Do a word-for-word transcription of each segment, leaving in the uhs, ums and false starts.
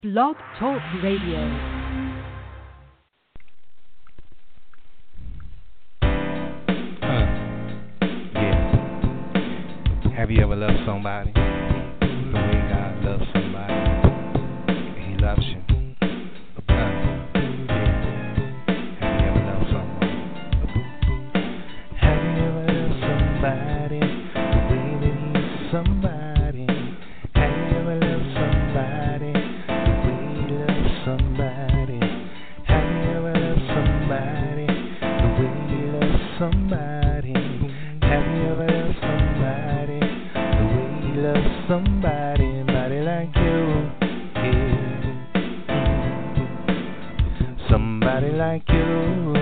Blog Talk Radio. Have you ever loved somebody the way God loves somebody? He loves you. Uh, yeah. Have you ever loved someone? Have you ever loved somebody the way that he's somebody? Have you ever loved somebody the way he loves somebody? Have you ever loved somebody the way he loves somebody? Have you ever loved somebody the way he loves somebody, somebody like you, yeah. Somebody like you,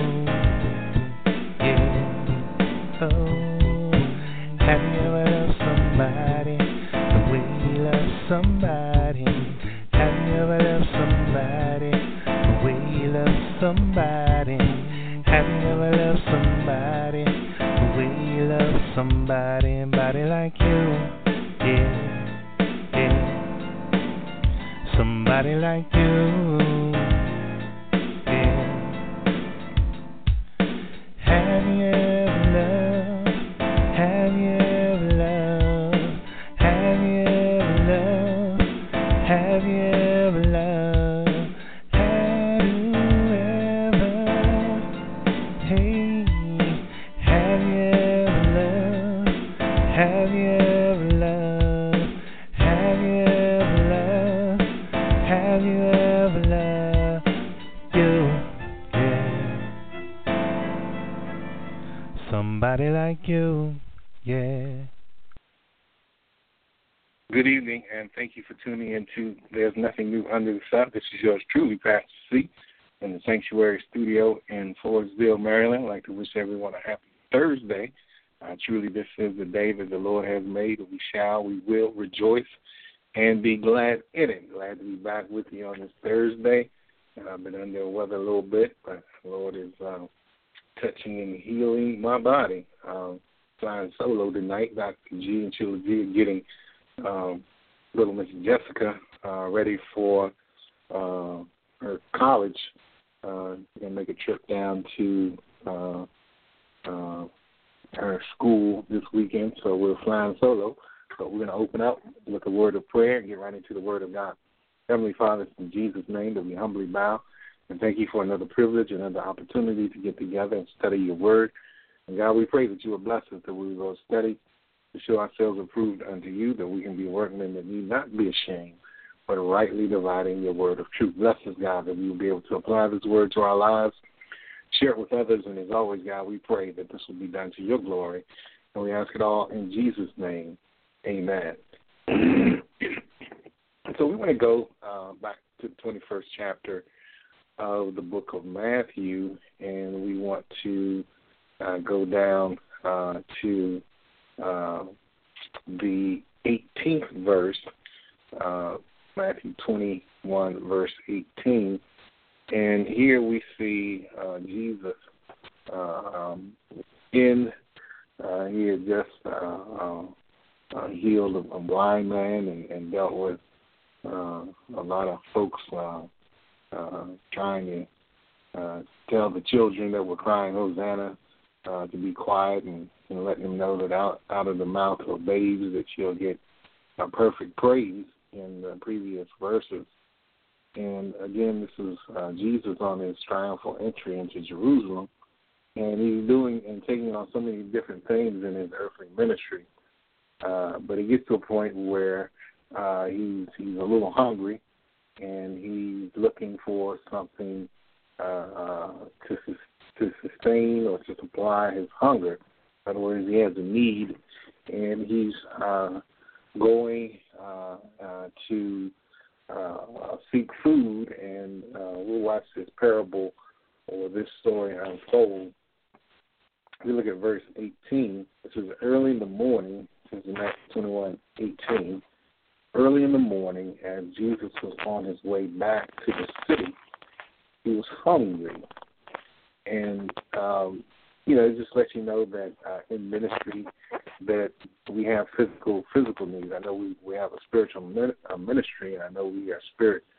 yeah. Oh, have you ever loved somebody the way he loves somebody? Have you ever loved somebody the way he loves somebody? Have you ever loved somebody the way he loves somebody, somebody like you, yeah, yeah. Somebody like you, yeah. Have you ever loved? Have you ever loved? Have you ever loved? Have you ever loved? Have you ever? Hey, have you ever loved? Have you ever loved? Have you ever loved? Have you ever loved you? Yeah. Somebody like you, yeah. Good evening, and thank you for tuning in to There's Nothing New Under the Sun. This is yours truly, Pastor C, in the Sanctuary Studio in Forestville, Maryland. I'd like to wish everyone a happy Thursday. Uh, truly, this is the day that the Lord has made. We shall, we will rejoice and be glad in it. Glad to be back with you on this Thursday. Uh, I've been under the weather a little bit, but the Lord is uh, touching and healing my body. Um, flying solo tonight. Doctor G and Sheila G are getting um, little Miss Jessica uh, ready for uh, her college. Uh, we're going to make a trip down to uh, uh, her school this weekend, so we're flying solo. So we're going to open up with a word of prayer and get right into the Word of God. Heavenly Father, in Jesus' name, that we humbly bow and thank you for another privilege, another opportunity to get together and study your Word. And God, we pray that you will bless us, that we will study to show ourselves approved unto you, that we can be workmen that need not be ashamed, but rightly dividing your word of truth. Bless us, God, that we will be able to apply this word to our lives, share it with others, and as always, God, we pray that this will be done to your glory. And we ask it all in Jesus' name. Amen. So we want to go uh, back to the twenty-first chapter of the book of Matthew, and we want to uh, go down uh, to uh, the eighteenth verse, uh, Matthew twenty-one, verse eighteen. And here we see uh, Jesus uh, um, in, uh, he had just uh, uh, uh, healed a, a blind man and, and dealt with uh, a lot of folks uh, uh, trying to uh, tell the children that were crying Hosanna uh, to be quiet and, and let them know that out, out of the mouth of babes that you'll get a perfect praise in the previous verses. And again, this is uh, Jesus on his triumphal entry into Jerusalem, and he's doing and taking on so many different things in his earthly ministry. Uh, but he gets to a point where uh, he's he's a little hungry, and he's looking for something uh, uh, to to sustain or to supply his hunger. In other words, he has a need, and he's uh, going uh, uh, to Uh, seek food, and uh, we'll watch this parable or this story unfold. We look at verse eighteen. This is early in the morning. This is Matthew twenty-one, eighteen. Early in the morning, as Jesus was on his way back to the city, he was hungry. And, um, you know, it just lets you know that uh, in ministry that we have physical physical needs. I know we, we have a spiritual min- uh, ministry, and I know we are spirit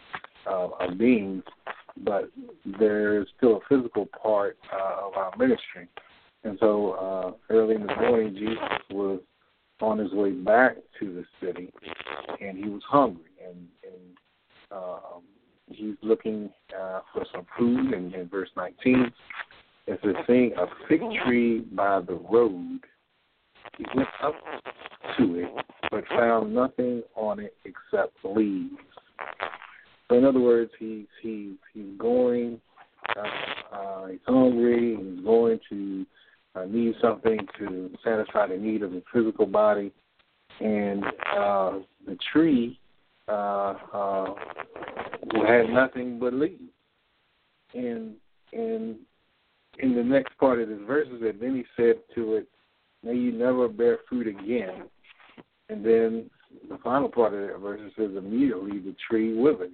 uh, of beings, but there's still a physical part uh, of our ministry. And so uh, early in the morning, Jesus was on his way back to the city, and he was hungry, and, and um, he's looking uh, for some food. And in verse nineteen, it says, seeing a fig tree by the road, he went up to it, but found nothing on it except leaves. So in other words, he's he's he's going, uh, uh, he's hungry, he's going to uh, need something to satisfy the need of his physical body, and uh, the tree uh, uh, had nothing but leaves. And and in the next part of this verse, it then he said to it, "May you never bear fruit again." And then the final part of that verse says, immediately the tree withered.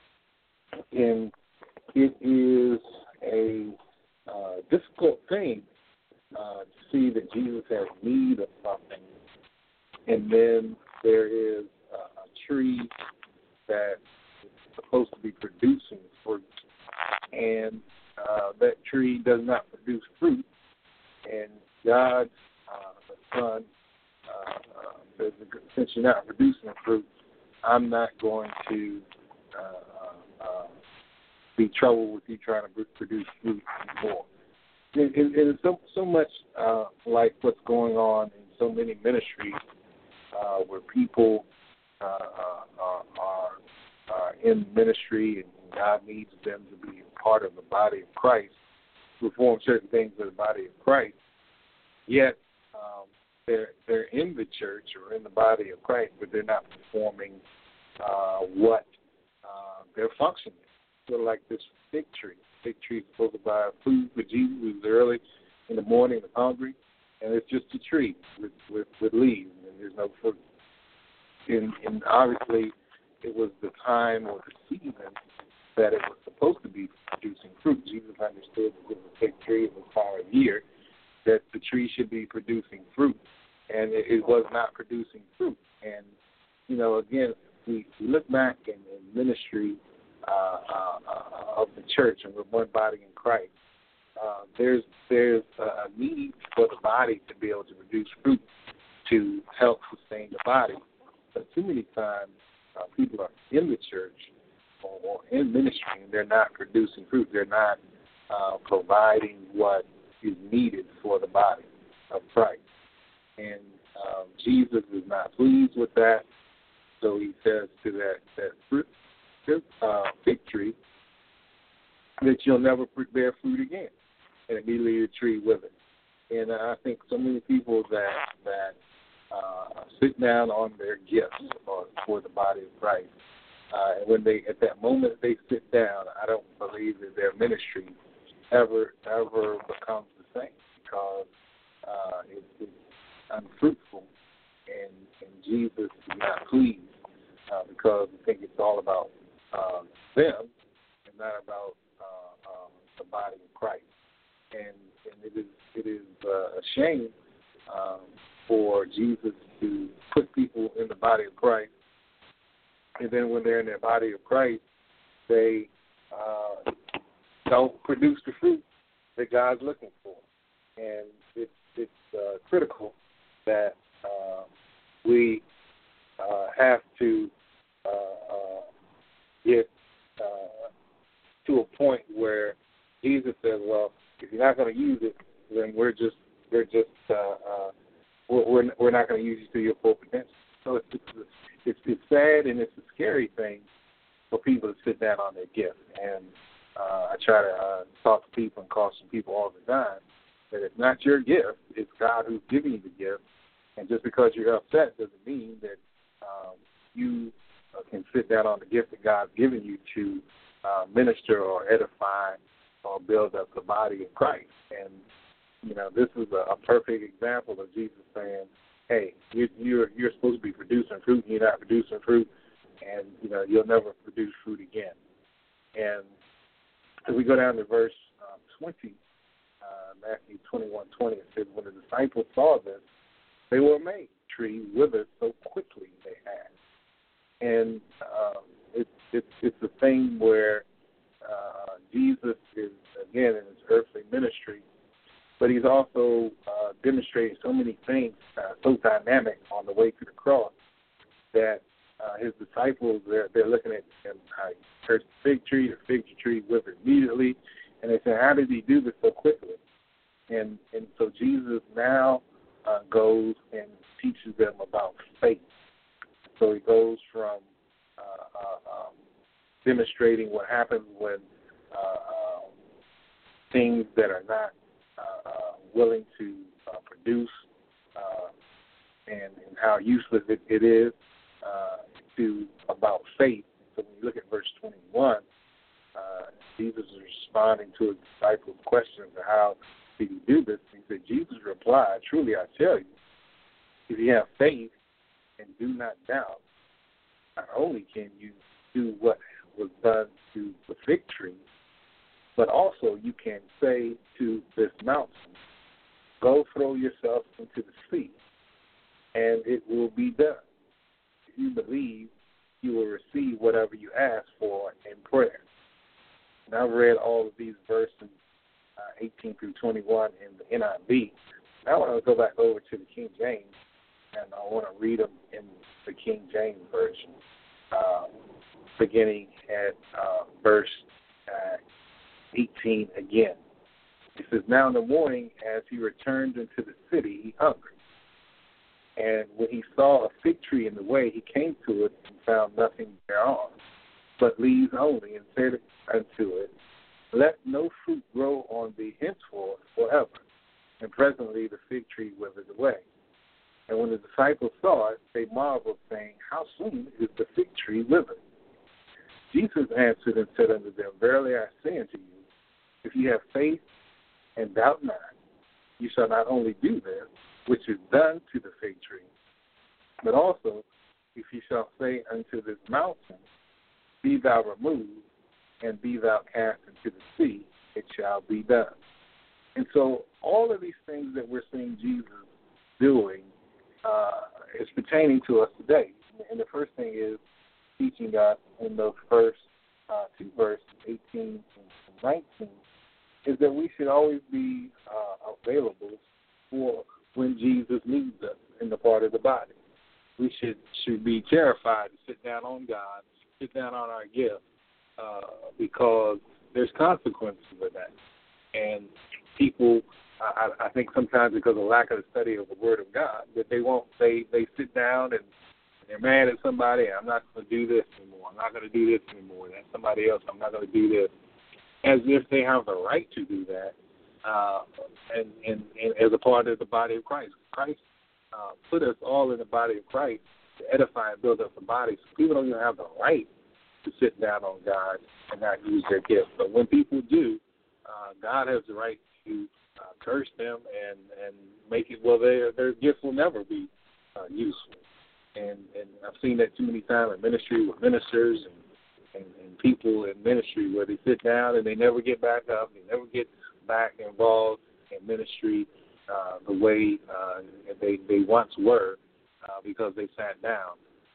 And it is a uh, difficult thing uh, to see that Jesus has need of something, and then there is a, a tree that is supposed to be producing fruit, and uh, that tree does not produce fruit, and God, uh, the Son, uh, uh, says, since you're not producing fruit, I'm not going to uh, uh, be troubled with you trying to produce fruit anymore. And, and, and it's so, so much uh, like what's going on in so many ministries uh, where people uh, uh, are, are in ministry and God needs them to be a part of the body of Christ, perform certain things in the body of Christ, yet um, they're, they're in the church or in the body of Christ, but they're not performing uh, what uh, their function is. Sort of like this fig tree. Fig tree is supposed to buy food for Jesus. It was early in the morning, was hungry, and it's just a tree with, with, with leaves, and there's no fruit. And, and obviously, it was the time or the season that it was supposed to be producing fruit. Jesus understood that with a fig tree, it was time of year, that the tree should be producing fruit, and it, it was not producing fruit. And, you know, again, we, we look back in, in ministry uh, uh, of the church, and we're one body in Christ. Uh, there's there's a need for the body to be able to produce fruit to help sustain the body. But too many times, uh, people are in the church or, or in ministry, and they're not producing fruit. They're not uh, providing what is needed for the body of Christ. And um, Jesus is not pleased with that, so he says to that, that fruit, uh, fig tree that you'll never bear fruit again. And immediately the tree withered. And I think so many people that that uh, sit down on their gifts for, for the body of Christ, uh, and when they at that moment they sit down, I don't believe that their ministry ever ever becomes the same, because uh, it, it's unfruitful, and, and Jesus is not pleased uh, because I think it's all about uh, them and not about uh, uh, the body of Christ. And, and it is it is uh, a shame um, for Jesus to put people in the body of Christ, and then when they're in their body of Christ, they uh, don't produce the fruit that God's looking for. And it's it's uh, critical that uh, we uh, have to uh, uh, get uh, to a point where Jesus says, "Well, if you're not going to use it, then we're just we're just uh, uh, we're we're not going to use you to your full potential." So it's it's it's sad and it's a scary thing for people to sit down on their gift. And uh, I try to uh, talk to people and caution people all the time that it's not your gift; it's God who's giving you the gift. And just because you're upset doesn't mean that um, you uh, can sit down on the gift that God's given you to uh, minister or edify or build up the body of Christ. And, you know, this is a, a perfect example of Jesus saying, hey, you, you're you're supposed to be producing fruit, and you're not producing fruit, and, you know, you'll never produce fruit again. And as we go down to verse um, twenty, uh, Matthew twenty-one twenty, it says, when the disciples saw this, they were amazed. The tree withered so quickly they had. And um, it's it's it's a thing where uh, Jesus is, again, in his earthly ministry, but he's also uh, demonstrating so many things, uh, so dynamic on the way to the cross that uh, his disciples, they're, they're looking at him, how he cursed the fig tree, the fig tree withered immediately, and they say, how did he do this so quickly? And and so Jesus now uh, goes and teaches them about faith. So he goes from uh, uh, um, demonstrating what happens when uh, uh, things that are not uh, uh, willing to uh, produce uh, and, and how useless it, it is, uh, to about faith. So when you look at verse twenty-one, uh, Jesus is responding to his disciples' question of how did he do this? He said, Jesus replied, truly I tell you, if you have faith and do not doubt, not only can you do what was done to the fig tree, but also you can say to this mountain, go throw yourself into the sea, and it will be done. If you believe, you will receive whatever you ask for in prayer. And I've read all of these verses, uh, eighteen through twenty-one in the N I V. Now I want to go back over to the King James, and I want to read them in the King James Version, uh, beginning at uh, verse uh, eighteen again. It says, now in the morning, as he returned into the city, he hungered. And when he saw a fig tree in the way, he came to it and found nothing thereon, but leaves only, and said unto it, let no fruit grow on thee henceforth forever. And presently the fig tree withered away. And when the disciples saw it, they marveled, saying, how soon is the fig tree withered? Jesus answered and said unto them, verily I say unto you, if you have faith and doubt not, you shall not only do this, which is done to the fig tree, but also if you shall say unto this mountain, be thou removed, and be thou cast into the sea, it shall be done. And so all of these things that we're seeing Jesus doing uh, is pertaining to us today. And the first thing is teaching us in those first uh, two verses, eighteen and nineteen, is that we should always be uh, available for when Jesus needs us in the part of the body. We should should be terrified to sit down on God, sit down on our gift, uh, because there's consequences with that. And people, I, I think sometimes because of lack of the study of the Word of God, that they won't, they, they sit down and they're mad at somebody, I'm not going to do this anymore, I'm not going to do this anymore, that's somebody else, I'm not going to do this, as if they have the right to do that, uh, and, and, and as a part of the body of Christ. Christ uh, put us all in the body of Christ to edify and build up the body, so people don't even have the right to sit down on God and not use their gift. But when people do, uh, God has the right to uh, curse them and, and make it, well, their, their gift will never be uh, useful. And, and I've seen that too many times in ministry with ministers and, and, and people in ministry where they sit down and they never get back up, they never get back involved in ministry uh, the way uh, they, they once were uh, because they sat down.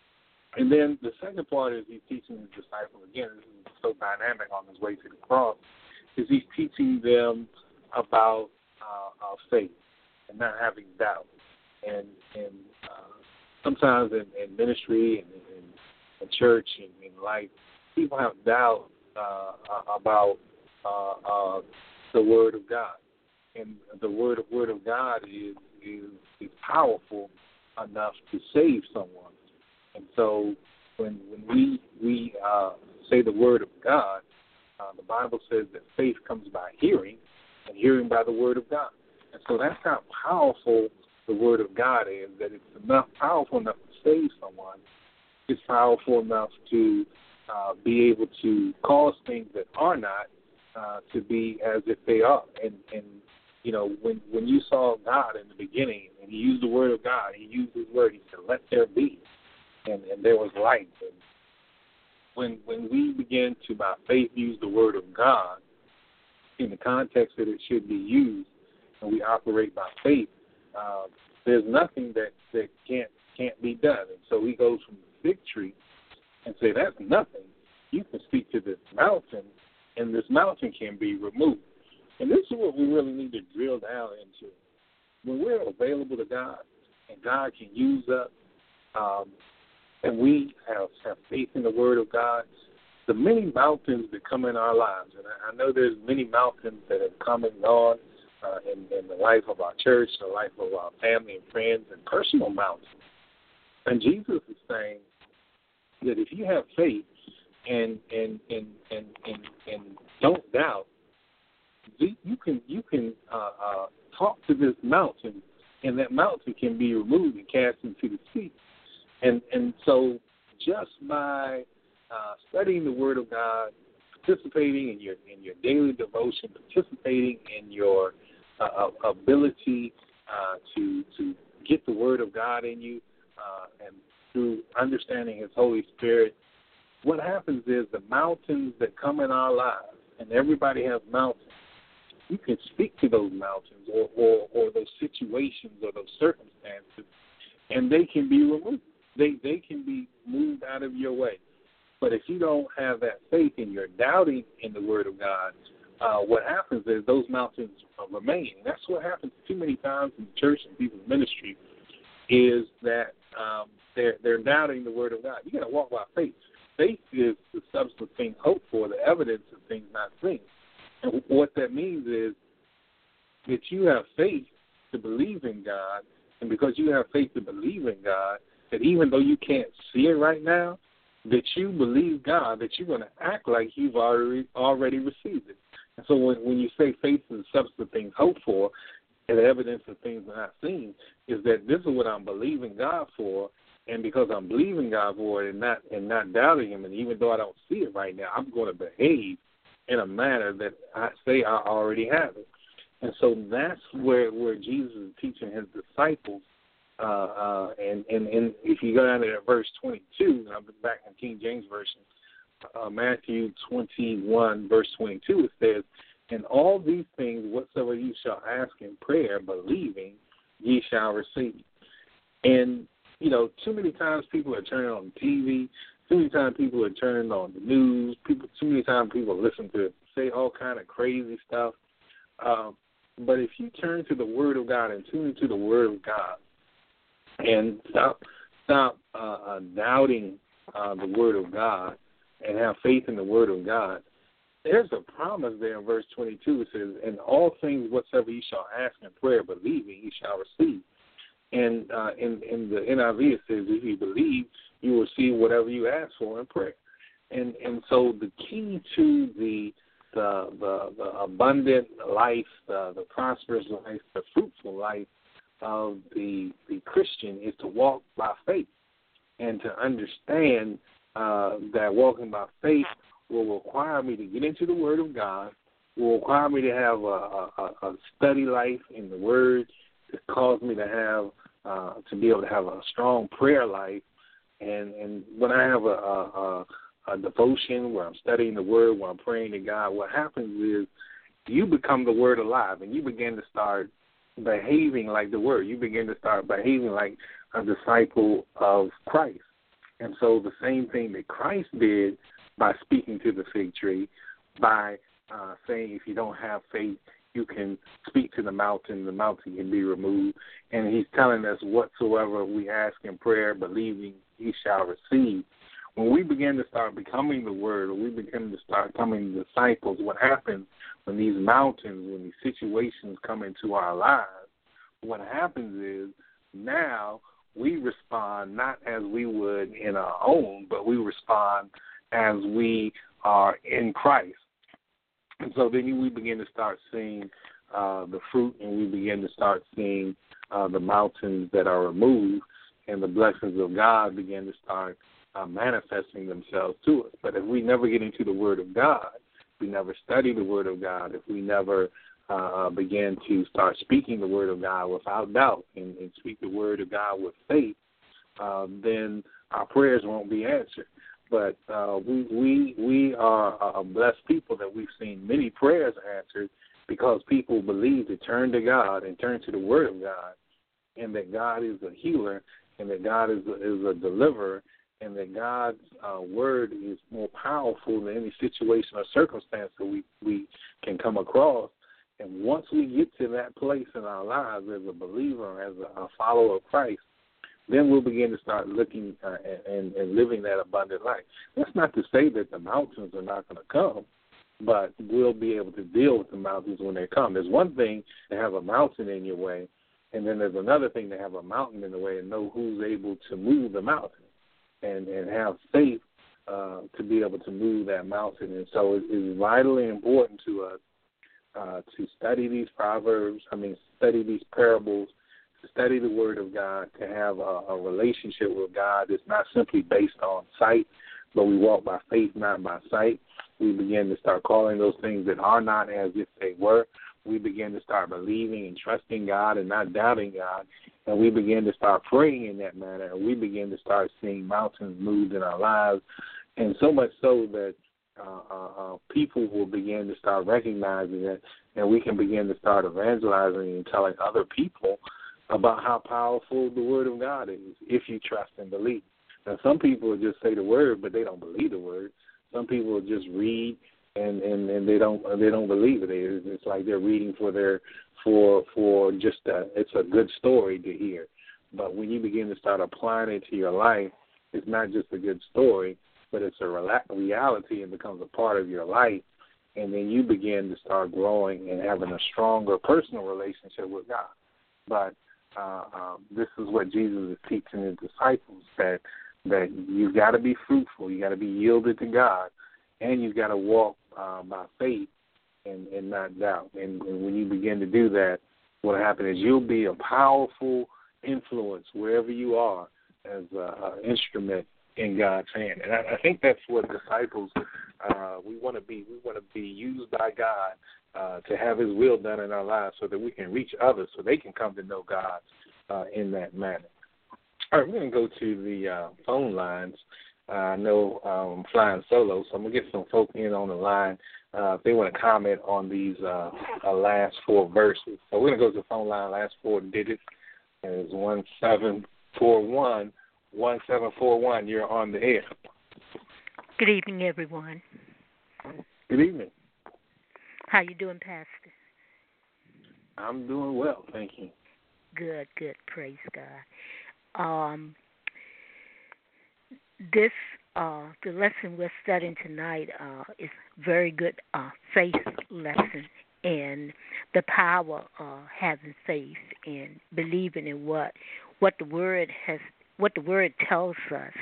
And then the second part is he's teaching his disciples, again, this is so dynamic on his way to the cross, is he's teaching them about uh, uh, faith and not having doubt. And, and uh, sometimes in, in ministry and in, in church and in life, people have doubt uh, about uh, uh, the Word of God. And the Word of Word of God is, is, is powerful enough to save someone. And so when when we we uh, say the Word of God, uh, the Bible says that faith comes by hearing, and hearing by the Word of God. And so that's how powerful the Word of God is, that it's enough powerful enough to save someone. It's powerful enough to uh, be able to cause things that are not uh, to be as if they are. And, and you know, when, when you saw God in the beginning, and he used the Word of God, he used his Word, he said, let there be. And, and there was light. And when when we begin to, by faith, use the Word of God in the context that it should be used, and we operate by faith, uh, there's nothing that, that can't can't be done. And so he goes from the fig tree and say that's nothing, you can speak to this mountain, and this mountain can be removed. And this is what we really need to drill down into. When we're available to God and God can use us, um, and we have, have faith in the Word of God, the many mountains that come in our lives, and I, I know there's many mountains that have come and gone uh, in, in the life of our church, the life of our family and friends, and personal mountains. And Jesus is saying that if you have faith and and and and and, and don't doubt, you can you can uh, uh, talk to this mountain, and that mountain can be removed and cast into the sea. And and so just by uh, studying the Word of God, participating in your in your daily devotion, participating in your uh, ability uh, to to get the Word of God in you, uh, and through understanding His Holy Spirit, what happens is the mountains that come in our lives, and everybody has mountains, you can speak to those mountains or, or, or those situations or those circumstances, and they can be removed. They they can be moved out of your way. But if you don't have that faith and you're doubting in the Word of God, uh, what happens is those mountains remain. That's what happens too many times in the church and people's ministry, is that um, they're they're doubting the Word of God. You got to walk by faith. Faith is the substance of things hoped for, the evidence of things not seen. And what that means is that you have faith to believe in God, and because you have faith to believe in God, that even though you can't see it right now, that you believe God, that you're going to act like you've already already received it. And so when, when you say faith is the substance of things hoped for, and the evidence of things not seen, is that this is what I'm believing God for, and because I'm believing God for it and not and not doubting Him, and even though I don't see it right now, I'm going to behave in a manner that I say I already have it. And so that's where where Jesus is teaching His disciples. Uh, uh, and, and, and if you go down to verse twenty-two, and I'm back in King James Version, uh, Matthew twenty-one, verse twenty-two, it says, "And all these things whatsoever you shall ask in prayer, believing, ye shall receive." And, you know, too many times people are turning on T V, too many times people are turning on the news, people, too many times people listen to say all kind of crazy stuff. Um, but if you turn to the Word of God and tune into the Word of God, and stop, stop uh, uh, doubting uh, the Word of God and have faith in the Word of God, there's a promise there in verse twenty-two. It says, "And all things whatsoever you shall ask in prayer, believing, you shall receive." And uh, in, in the N I V it says, "If you believe, you will receive whatever you ask for in prayer." And and so the key to the the the, the abundant life, the, the prosperous life, the fruitful life of the the Christian is to walk by faith, and to understand uh, that walking by faith will require me to get into the Word of God, will require me to have a, a, a study life in the Word, to cause me to have uh, to be able to have a strong prayer life, and and when I have a, a, a devotion where I'm studying the Word, where I'm praying to God, what happens is you become the Word alive, and you begin to start behaving like the Word. You begin to start behaving like a disciple of Christ. And so the same thing that Christ did by speaking to the fig tree, by uh, saying if you don't have faith, you can speak to the mountain, the mountain can be removed. And He's telling us whatsoever we ask in prayer, believing, He shall receive. When we begin to start becoming the Word, or we begin to start becoming disciples, what happens when these mountains, when these situations come into our lives, what happens is now we respond not as we would in our own, but we respond as we are in Christ. And so then we begin to start seeing uh, the fruit, and we begin to start seeing uh, the mountains that are removed, and the blessings of God begin to start Uh, manifesting themselves to us. But if we never get into the Word of God, if we never study the Word of God, if we never uh, begin to start speaking the Word of God without doubt and, and speak the Word of God with faith, uh, then our prayers won't be answered. But uh, we we we are a blessed people that we've seen many prayers answered because people believe to turn to God and turn to the Word of God, and that God is a healer, and that God is a, is a deliverer, and that God's uh, word is more powerful than any situation or circumstance that we, we can come across. And once we get to that place in our lives as a believer, as a, a follower of Christ, then we'll begin to start looking uh, and, and living that abundant life. That's not to say that the mountains are not going to come, but we'll be able to deal with the mountains when they come. There's one thing to have a mountain in your way, and then there's another thing to have a mountain in the way and know who's able to move the mountain and, and have faith uh, to be able to move that mountain. And so it is vitally important to us uh, to study these proverbs, I mean, study these parables, to study the Word of God, to have a, a relationship with God that's not simply based on sight, but we walk by faith, not by sight. We begin to start calling those things that are not as if they were. We begin to start believing and trusting God and not doubting God. And we begin to start praying in that manner. And we begin to start seeing mountains moved in our lives. And so much so that uh, uh, uh, people will begin to start recognizing it. And we can begin to start evangelizing and telling other people about how powerful the Word of God is if you trust and believe. Now, some people will just say the Word, but they don't believe the Word. Some people will just read and, and, and they don't they don't believe it. It's like they're reading for their for for just a, it's a good story to hear. But when you begin to start applying it to your life, it's not just a good story, but it's a reality and becomes a part of your life. And then you begin to start growing and having a stronger personal relationship with God. But uh, um, this is what Jesus is teaching his disciples, that that you've got to be fruitful, you got to be yielded to God, and you've got to walk uh, by faith and, and not doubt. And, and when you begin to do that, what will happen is you'll be a powerful influence wherever you are as an instrument in God's hand. And I, I think that's what disciples, uh, we want to be. We want to be used by God uh, to have his will done in our lives so that we can reach others so they can come to know God uh, in that manner. All right, we're going to go to the uh, phone lines. Uh, I know um, I'm flying solo, so I'm going to get some folk in on the line uh, if they want to comment on these uh, uh, last four verses. So we're going to go to the phone line, last four digits. It's one seven four one, one seven four one. You're on the air. Good evening, everyone. Good evening. How you doing, Pastor? I'm doing well, thank you. Good, good. Praise God. Um, this, uh, the lesson we're studying tonight uh, is very good uh, faith lesson, and the power of having faith and believing in what what the word has, what the word tells us.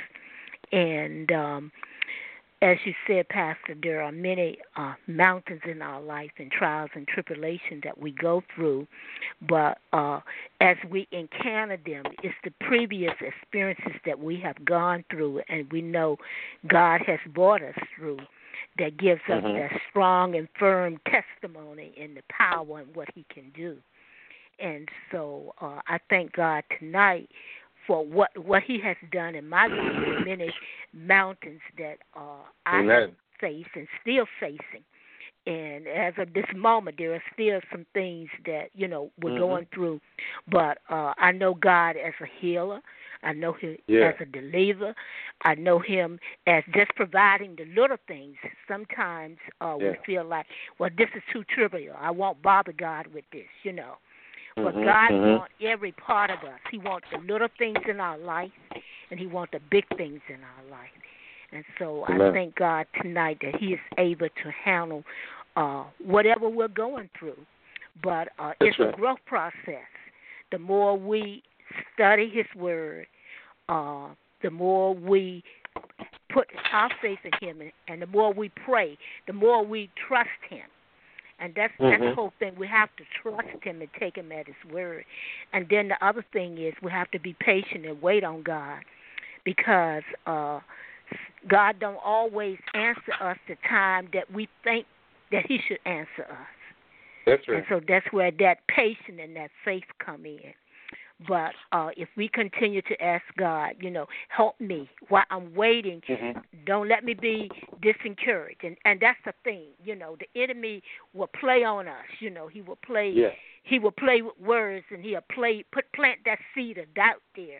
And um, as you said, Pastor, there are many uh, mountains in our life and trials and tribulations that we go through. But uh, as we encounter them, it's the previous experiences that we have gone through and we know God has brought us through that gives us mm-hmm. that strong and firm testimony in the power and what he can do. And so uh, I thank God tonight for what what he has done in my life, the many mountains that uh, I Amen. have faced and still facing. And as of this moment, there are still some things that, you know, we're mm-hmm. going through. But uh, I know God as a healer. I know him yeah. as a deliverer. I know him as just providing the little things. Sometimes uh, yeah. we feel like, well, this is too trivial. I won't bother God with this, you know. But mm-hmm, God mm-hmm. wants every part of us. He wants the little things in our life, and he wants the big things in our life. And so Amen. I thank God tonight that he is able to handle uh, whatever we're going through. But uh, it's right. a growth process. The more we study his word, uh, the more we put our faith in him, and, and the more we pray, the more we trust him. And that's, mm-hmm. that's the whole thing. We have to trust him and take him at his word. And then the other thing is we have to be patient and wait on God, because uh, God don't always answer us the time that we think that he should answer us. That's right. And so that's where that patience and that faith come in. But uh, if we continue to ask God, you know, help me while I'm waiting, mm-hmm. don't let me be disencouraged. And and that's the thing, you know, the enemy will play on us. You know, he will play. Yeah. He will play with words, and he'll play put plant that seed of doubt there.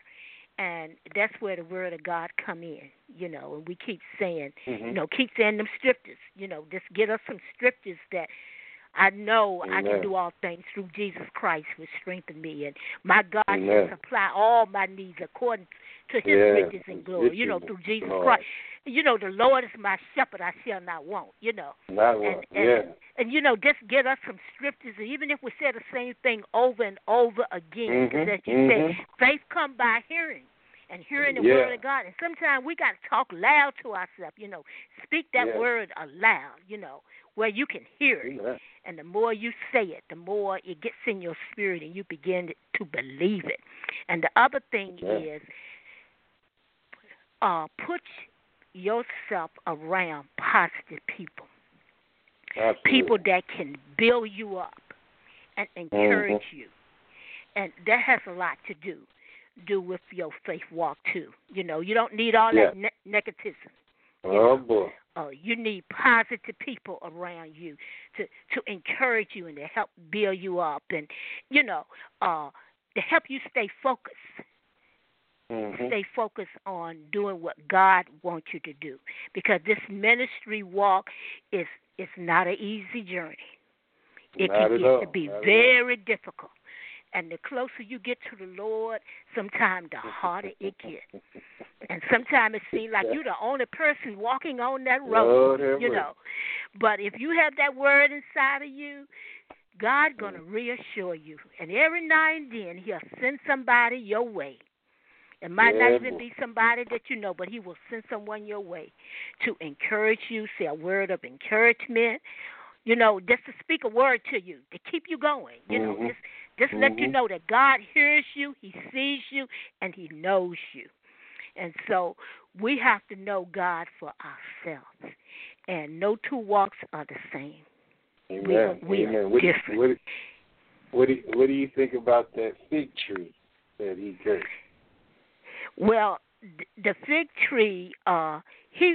And that's where the word of God come in, you know, and we keep saying, mm-hmm. you know, keep saying them scriptures, you know, just get us some scriptures that I know Amen. I can do all things through Jesus Christ, which strengthen me. And my God Amen. shall supply all my needs according to his yeah. riches and glory, you know, through Jesus Lord. Christ. You know, the Lord is my shepherd, I shall not want, you know. Not and, want, and, yeah. And, and, you know, just get us some scriptures. And even if we say the same thing over and over again, because mm-hmm. as you mm-hmm. said, faith come by hearing. And hearing the yeah. word of God. And sometimes we got to talk loud to ourselves, you know. Speak that yeah. word aloud, you know, where you can hear it. Yeah. And the more you say it, the more it gets in your spirit and you begin to believe it. And the other thing yeah. is uh, put yourself around positive people. Absolutely. People that can build you up and encourage mm-hmm. you. And that has a lot to do. do with your faith walk too. You know, you don't need all yeah. that ne- negativism. Oh know. boy. Uh, you need positive people around you to, to encourage you and to help build you up and, you know, uh, to help you stay focused. Mm-hmm. Stay focused on doing what God wants you to do. Because this ministry walk is is not an easy journey. It not can get all. to be not very difficult. And the closer you get to the Lord, sometimes the harder it gets. And sometimes it seems like you're the only person walking on that road, Lord you know. But if you have that word inside of you, God's going to reassure you. And every now and then he'll send somebody your way. It might yeah, not even boy. be somebody that you know, but he will send someone your way to encourage you, say a word of encouragement, you know, just to speak a word to you, to keep you going, you know, mm-hmm. just Just mm-hmm. let you know that God hears you, he sees you, and he knows you. And so we have to know God for ourselves. And no two walks are the same. Amen. We are, we Amen. are what, different. What, what, do, what do you think about that fig tree that he cursed? Well, the fig tree, uh, he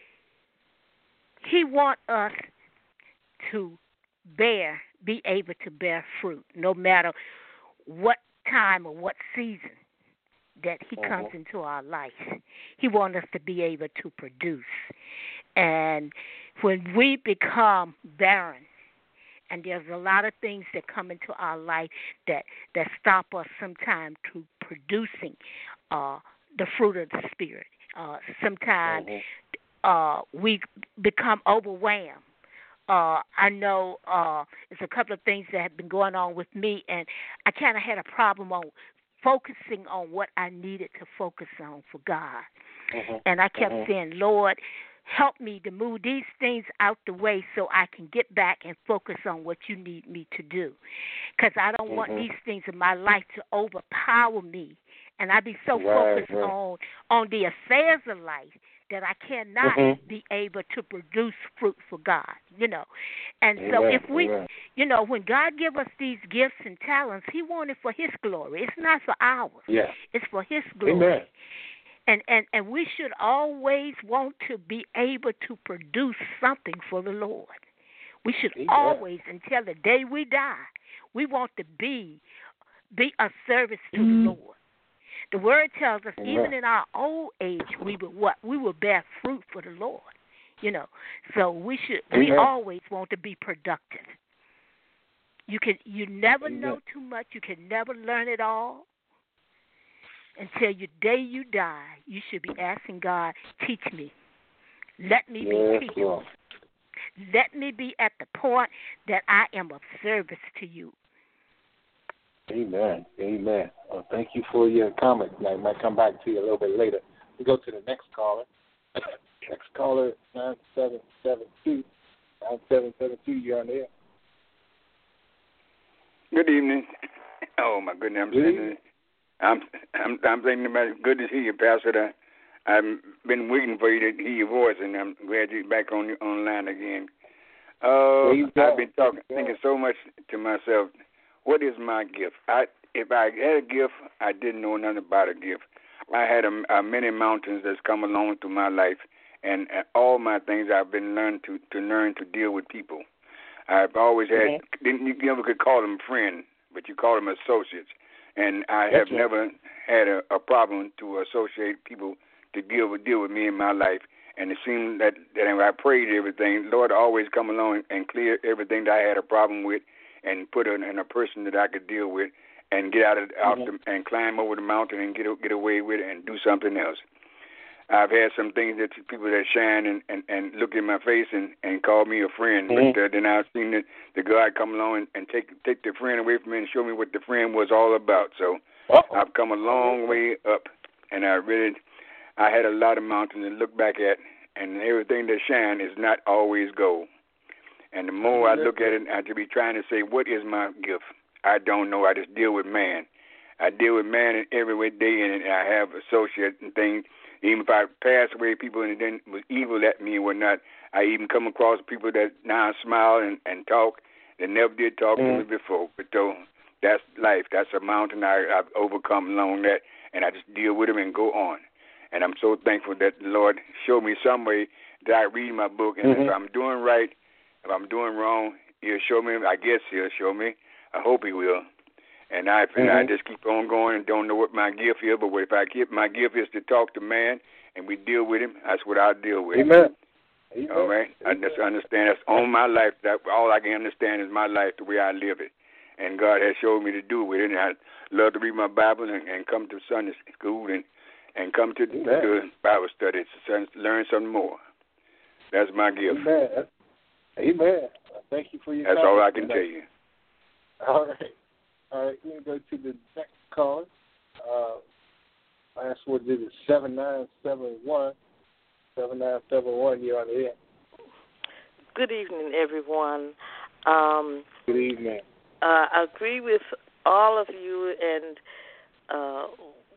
he want us to bear, be able to bear fruit, no matter what time or what season that he uh-huh. comes into our life. He wants us to be able to produce. And when we become barren, and there's a lot of things that come into our life that, that stop us sometimes to producing uh, the fruit of the Spirit. Uh, sometimes uh-huh. uh, we become overwhelmed. Uh, I know uh, there's a couple of things that have been going on with me, and I kind of had a problem on focusing on what I needed to focus on for God. Uh-huh. And I kept uh-huh. saying, Lord, help me to move these things out the way so I can get back and focus on what you need me to do. Because I don't uh-huh. want these things in my life to overpower me. And I be so right, focused right. on, on the affairs of life that I cannot uh-huh. be able to produce fruit for God, you know. And Amen. so if we, Amen. you know, when God give us these gifts and talents, he want it for his glory. It's not for ours. Yeah. It's for his glory. Amen. And, and, and we should always want to be able to produce something for the Lord. We should Amen. always, until the day we die, we want to be, be a service to mm. the Lord. The word tells us, Amen. even in our old age, we will what? We will bear fruit for the Lord. You know, so we should. Amen. We always want to be productive. You can. You never Amen. know too much. You can never learn it all. Until your day you die, you should be asking God, teach me. Let me yes, be teachable. Lord. Let me be at the point that I am of service to you. Amen. Amen. Well, thank you for your comment. I might come back to you a little bit later. We go to the next caller. Next caller, nine seven seven two. nine seven seven two, you're on the air. Good evening. Oh, my goodness. I'm saying I'm, I'm, I'm thinking about it. Good to see you, Pastor. I, I've been waiting for you to hear your voice, and I'm glad you're back on online again. Uh, I've been talking, thinking so much to myself. What is my gift? I, if I had a gift, I didn't know nothing about a gift. I had a, a many mountains that's come along through my life, and uh, all my things I've been learned to, to learn to deal with people. I've always had, mm-hmm. didn't, you never could call them friends, but you call them associates. And I that's have right. never had a, a problem to associate people to deal with deal with me in my life. And it seemed that, that when I prayed everything, Lord always come along and clear everything that I had a problem with and put it in a person that I could deal with and get out of out mm-hmm. the, and climb over the mountain and get get away with it and do something else. I've had some things that people that shine and, and, and look in my face and, and call me a friend, mm-hmm. but uh, then I've seen that the God come along and, and take take the friend away from me and show me what the friend was all about. So Uh-oh. I've come a long way up, and I really I had a lot of mountains to look back at, and everything that shine is not always gold. And the more I look at it, I just be trying to say, what is my gift? I don't know. I just deal with man. I deal with man in every way day, and I have associates and things. Even if I pass away, people and then was evil at me and whatnot, I even come across people that now smile and, and talk that never did talk mm. to me before. But though that's life. That's a mountain I, I've overcome along that, and I just deal with them and go on. And I'm so thankful that the Lord showed me some way that I read my book, and mm-hmm. if I'm doing right, if I'm doing wrong, He'll show me. I guess He'll show me. I hope He will. And I, mm-hmm. and I just keep on going and don't know what my gift is, but if I keep my gift is to talk to man and we deal with him, that's what I deal with. Amen. Amen. All right? Amen. I just understand that's on my life. That all I can understand is my life, the way I live it. And God has showed me to do with it. And I love to read my Bible and, and come to Sunday school and, and come to, to Bible study to learn something more. That's my gift. Amen. Amen. Thank you for your That's time. all I can tell you. All right. All right, we're going to go to the next caller. Uh, last four digits, seven nine seven one. seven nine seven one, you're on the air. Good evening, everyone. Um, Good evening. Uh, I agree with all of you and uh,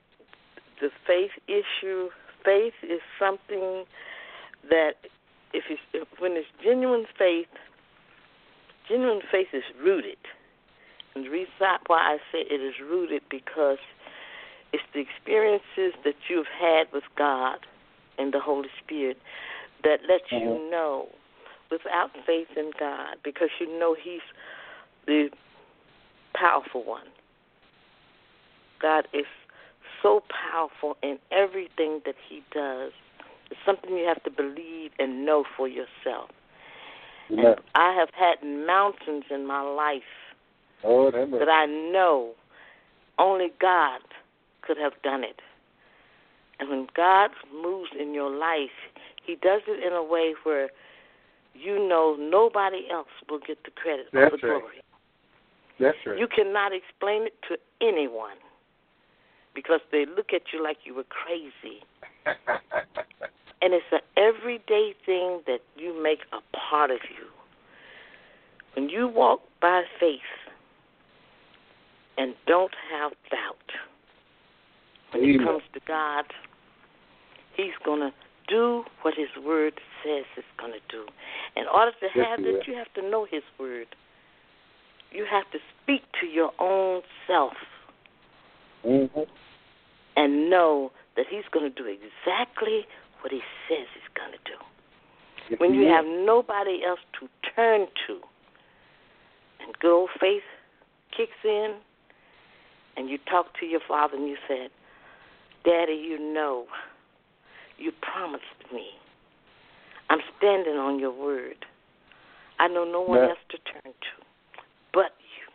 the faith issue. Faith is something that if it's, if, when it's genuine faith, genuine faith is rooted. And the reason why I say it is rooted because it's the experiences that you've had with God and the Holy Spirit that lets mm-hmm. you know without faith in God, because you know He's the powerful one. God is so powerful in everything that He does. It's something you have to believe and know for yourself. Yeah. And I have had mountains in my life oh, that I know only God could have done it. And when God moves in your life, He does it in a way where you know nobody else will get the credit That's or the right. glory. That's right. You cannot explain it to anyone because they look at you like you were crazy. And it's an everyday thing that you make a part of you. When you walk by faith and don't have doubt, when Amen. it comes to God, He's going to do what His Word says it's going to do. In order to yes, have that, you have to know His Word. You have to speak to your own self mm-hmm. and know that He's going to do exactly what He says He's going to do. Yes, when you is. have nobody else to turn to, and good old faith kicks in, and you talk to your Father and you said, Daddy, you know, you promised me. I'm standing on your word. I know no one yeah. else to turn to but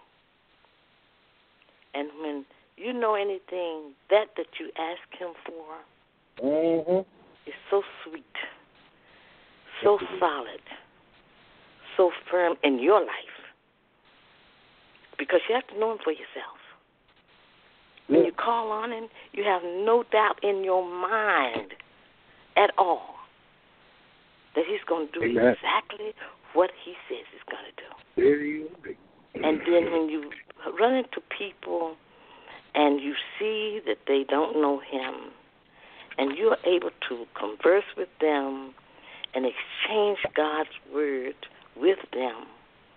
you. And when you know anything, that that you ask Him for mm-hmm. is so sweet, so solid, so firm in your life. Because you have to know Him for yourself. When yeah. you call on Him, you have no doubt in your mind at all that He's going to do Amen. exactly what He says He's going to do. There you go. And then when you run into people and you see that they don't know Him, and you're able to converse with them and exchange God's word with them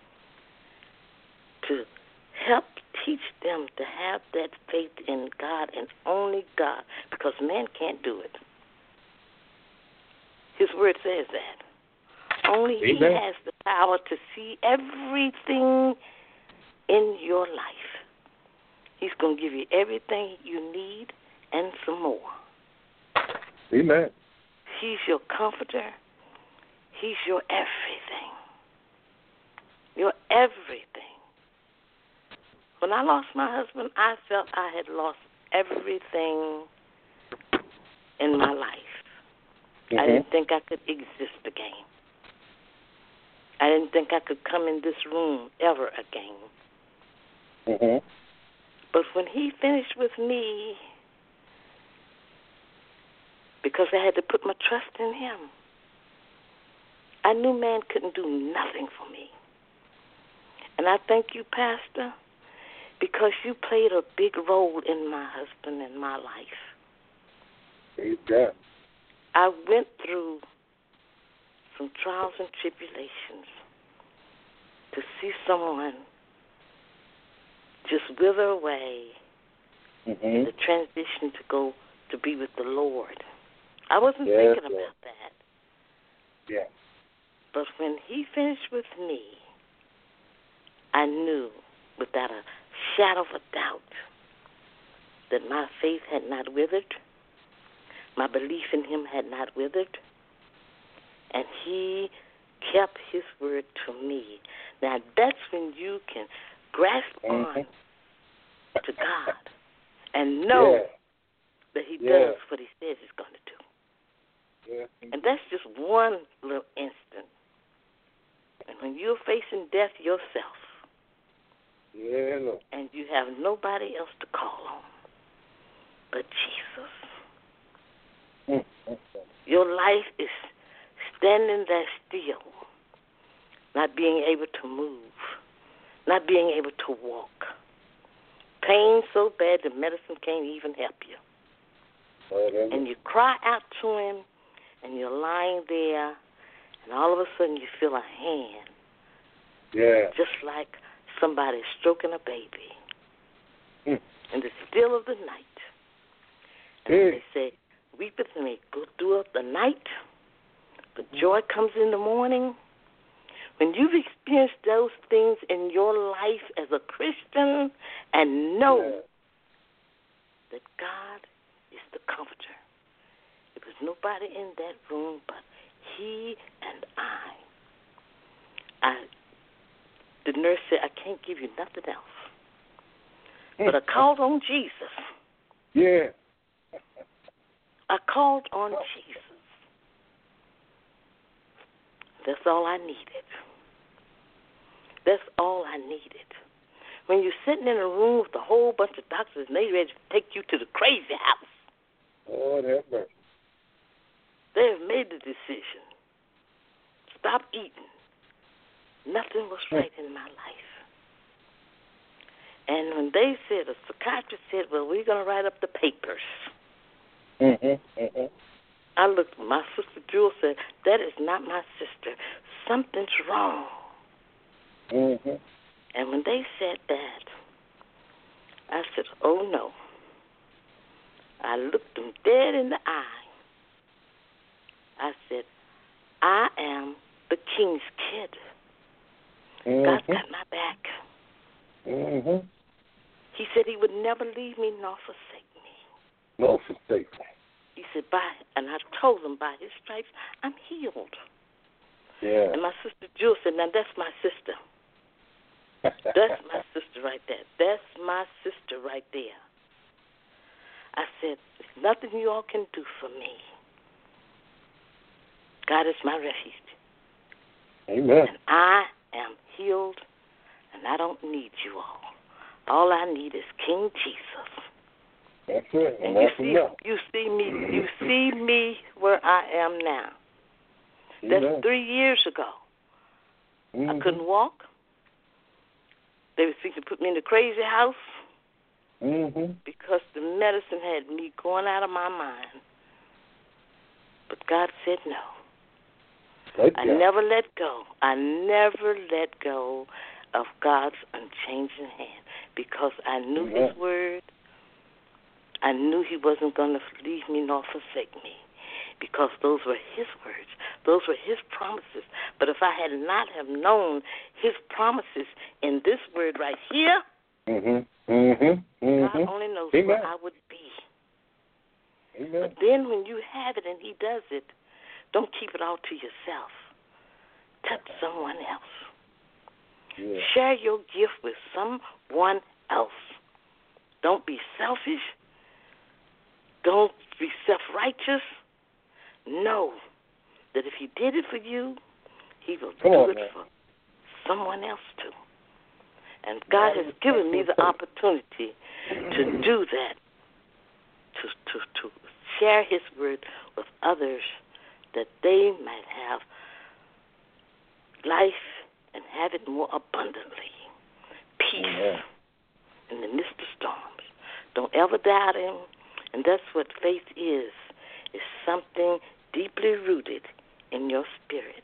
to help teach them to have that faith in God and only God, because man can't do it. His word says that. Only Amen. He has the power to see everything in your life. He's going to give you everything you need, and some more. Amen. He's your comforter. He's your everything. Your everything. When I lost my husband, I felt I had lost everything in my life. Mm-hmm. I didn't think I could exist again. I didn't think I could come in this room ever again. Mm-hmm. But when he finished with me, because I had to put my trust in him, I knew man couldn't do nothing for me. And I thank you, Pastor, because you played a big role in my husband and my life. Praise God. I went through some trials and tribulations to see someone just wither away mm-hmm. in the transition to go to be with the Lord. I wasn't yes, thinking Lord. about that. Yeah. But when he finished with me, I knew without a shadow of a doubt that my faith had not withered, my belief in him had not withered, and he kept his word to me. Now, that's when you can grasp mm-hmm. on to God and know yeah. that he yeah. does what he says he's going to do. Yeah. And that's just one little instant. And when you're facing death yourself, yeah, Lord. and you have nobody else to call on but Jesus, mm-hmm. your life is standing there still, not being able to move, not being able to walk. Pain so bad the medicine can't even help you. Whatever. And you cry out to him, and you're lying there, and all of a sudden you feel a hand. Yeah. Just like somebody stroking a baby. Mm. In the still of the night. And mm. they say, weepeth may go through the night, but joy comes in the morning. When you've experienced those things in your life as a Christian and know yeah. that God is the comforter. There was nobody in that room but he and I. I the nurse said, I can't give you nothing else. But I called on Jesus. Yeah. I called on Jesus. That's all I needed. That's all I needed. When you're sitting in a room with a whole bunch of doctors and they're ready to take you to the crazy house. Lord have mercy. They have made the decision. Stop eating. Nothing was right in my life. And when they said, a psychiatrist said, well, we're going to write up the papers. Mm-hmm, mm-hmm. I looked, my sister Jewel said, that is not my sister. Something's wrong. Mm-hmm. And when they said that, I said, oh, no. I looked them dead in the eye. I said, I am the king's kid. Mm-hmm. God's got my back. Mm-hmm. He said he would never leave me nor forsake me. No forsake me. He said, by, and I told him, by his stripes, I'm healed. Yeah. And my sister Jewel said, now that's my sister. That's my sister right there. That's my sister right there. I said, there's nothing you all can do for me. God is my refuge. Amen. And I am healed, and I don't need you all. All I need is King Jesus. That's it. And, and that's you see, enough. you see me, you see me where I am now. Amen. That's three years ago. Mm-hmm. I couldn't walk. They were thinking to put me in the crazy house mm-hmm. because the medicine had me going out of my mind. But God said no. Let I go. never let go. I never let go of God's unchanging hand because I knew Amen. His word. I knew He wasn't going to leave me nor forsake me because those were His words. Those were His promises. But if I had not have known His promises in this word right here, mm-hmm. Mm-hmm. Mm-hmm. God only knows Amen. where I would be. Amen. But then when you have it and he does it, don't keep it all to yourself. Touch someone else. Yeah. Share your gift with someone else. Don't be selfish. Don't be self-righteous. Know that if he did it for you, he will Come do on, it man. for someone else too. And God has given me the opportunity to do that, to, to, to share his word with others that they might have life and have it more abundantly. Peace Amen. in the midst of storms. Don't ever doubt him. And that's what faith is. It's something deeply rooted in your spirit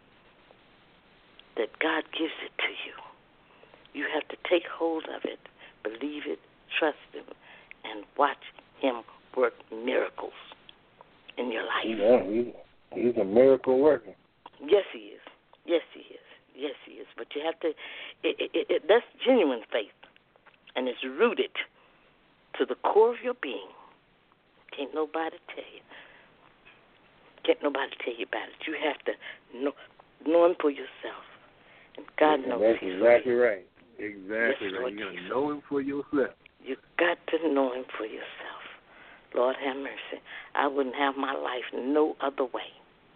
that God gives it to you. You have to take hold of it, believe it, trust him, and watch him work miracles in your life. Yeah, he, he's a miracle worker. Yes, he is. Yes, he is. Yes, he is. But you have to, it, it, it, that's genuine faith, and it's rooted to the core of your being. Can't nobody tell you. Can't nobody tell you about it. You have to know, know him for yourself. And God Yeah, knows that's he's exactly for you. right. Exactly Yes, right. Lord You got to Jesus. know him for yourself. You got to know him for yourself. Lord have mercy. I wouldn't have my life no other way.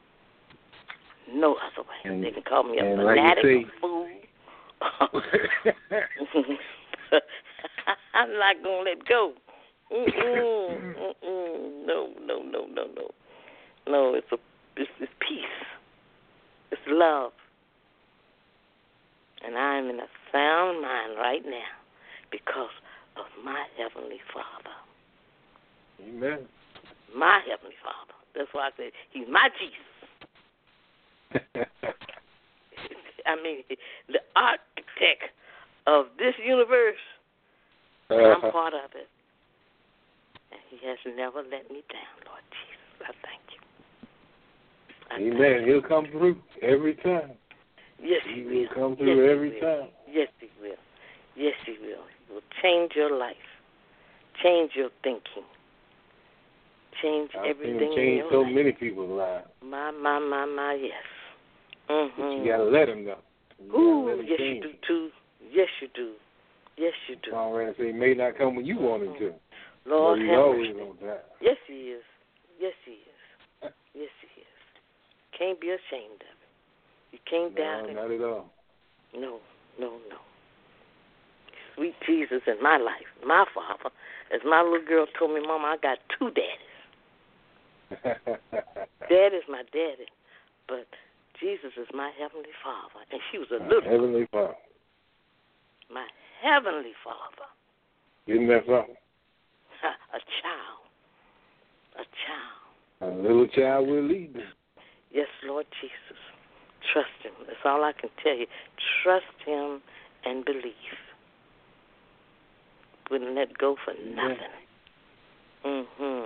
No other way. And, they can call me a and fanatic, like you a fool. say, I'm not going to let go. Mm-mm, mm-mm. No, no, no, no, no. No, it's, a, it's, it's peace. It's love. And I'm in a sound mind right now because of my Heavenly Father. Amen. My Heavenly Father. That's why I said he's my Jesus. I mean, the architect of this universe, and Uh-huh. I'm part of it. And he has never let me down, Lord Jesus. I thank you. I Amen. thank you. He'll come through every time. Yes, He he will will. come through yes, every he will. time. Yes, he will. Yes, he will. He will change your life. Change your thinking. Change I've seen everything him change in your so life. many people's lives. My, my, my, my, yes. Mm-hmm. But you got to let him know. You Ooh, gotta let him yes, change you do, it. too. Yes, you do. Yes, you do. All right, so he may not come when you want him to. Lord but he's have always mercy. on time. Yes, he is. Yes, he is. Yes, he is. Can't be ashamed of it. You can't doubt No, it. not at all. No, no, no. Sweet Jesus in my life, my father. As my little girl told me, Mama, I got two daddies. Dad is my daddy, but Jesus is my Heavenly Father. And she was a little Heavenly Father. My Heavenly Father. Isn't that something? A child. A child. A little child will lead them. Yes, Lord Jesus. Trust him. That's all I can tell you. Trust him and believe. Wouldn't let go for nothing. Mhm.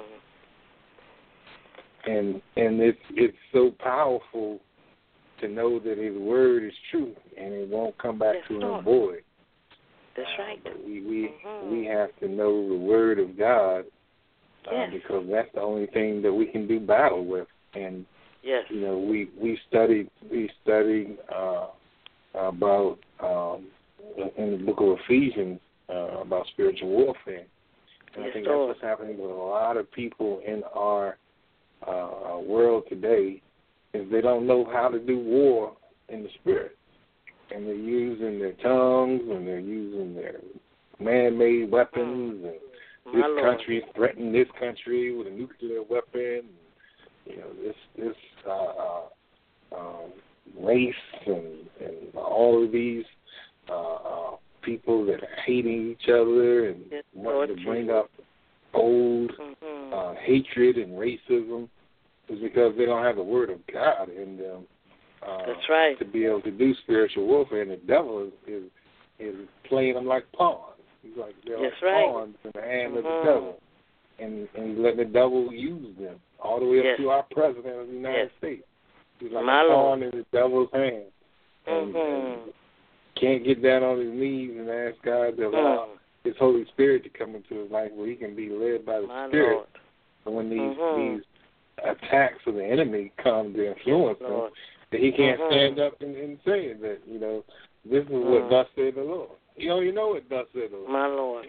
And and it's it's so powerful to know that his word is true and it won't come back Yes, to Lord. him void. That's Uh, right. but we we, Mhm. we have to know the word of God uh, Yes. because that's the only thing that we can do battle with. And Yes. you know, we we studied we studied uh, about um, in the book of Ephesians uh, about spiritual warfare, and Yes, I think Lord. that's what's happening with a lot of people in our uh, world today is they don't know how to do war in the spirit, and they're using their tongues and they're using their man-made weapons, Mm. and My this Lord. country threatening this country with a nuclear weapon. You know, this this uh, uh, um, race and, and all of these uh, uh, people that are hating each other and Yes, wanting Lord to bring Jesus. up old Mhm. uh, hatred and racism is because they don't have the word of God in them. Uh, That's right. To be able to do spiritual warfare, and the devil is is, is playing them like pawns. He's like they're That's like right. pawns in the hand of the Mhm. devil, and and letting the devil use them all the way up Yes. to our president of the United Yes. States. He's like My a Lord. pawn in the devil's hand, and, Mhm. and can't get down on his knees and ask God to allow Mm. His Holy Spirit to come into his life where he can be led by the My Spirit Lord. when these mm-hmm. these attacks of the enemy come to influence yes, him, that he can't mm-hmm. stand up and, and say that, you know, this is mm. what thus said the Lord. You know, you know what thus said the Lord. My Lord.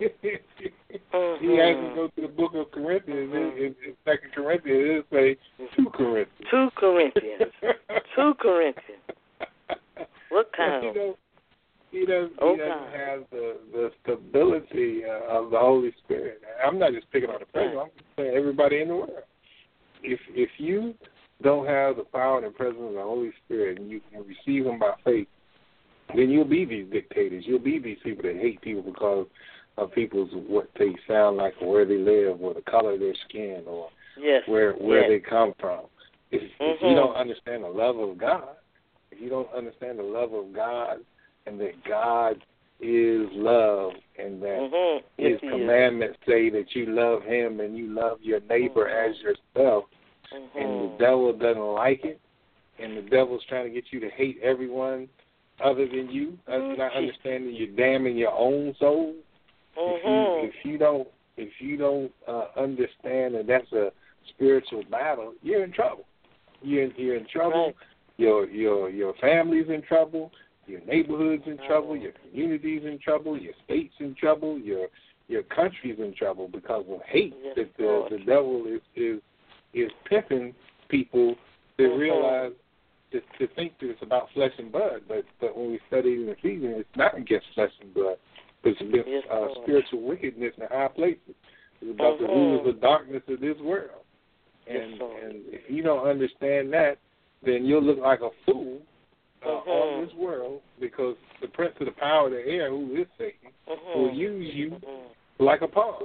mm-hmm. He has to go to the book of Corinthians, mm-hmm. in, in Second Corinthians, it'll say two Corinthians. Two Corinthians. two Corinthians. What kind you of? Know, he doesn't, oh, he doesn't God. have the, the stability uh, of the Holy Spirit. I'm not just picking on the president. I'm just saying everybody in the world. If if you don't have the power and the presence of the Holy Spirit and you can receive Him by faith, then you'll be these dictators. You'll be these people that hate people because of people's what they sound like or where they live or the color of their skin or yes. where where yes. they come from. If, mm-hmm. if you don't understand the love of God, if you don't understand the love of God and that God is love and that mm-hmm. yes, His commandments is. say that you love Him and you love your neighbor mm-hmm. as yourself, mm-hmm. and the devil doesn't like it, and the devil's trying to get you to hate everyone other than you, mm-hmm. not understanding you're damning your own soul. Mm-hmm. If you if you don't if you don't uh, understand that that's a spiritual battle, you're in trouble. You're you're in trouble. Right. Your your your family's in trouble. Your neighborhood's in trouble. Your community's in trouble. Your state's in trouble. Your your country's in trouble because of hate yes, that the, the devil is is is pimping people to mm-hmm. realize to, to think that it's about flesh and blood. But but when we study in Ephesians, it's not against flesh and blood. It's against yes, uh, spiritual wickedness in high places. It's about mm-hmm. the rulers of darkness of this world. And yes, and if you don't understand that, then you'll look like a fool uh, mm-hmm. on this world because the prince of the power of the air, who is Satan, mm-hmm. will use you mm-hmm. like a pawn.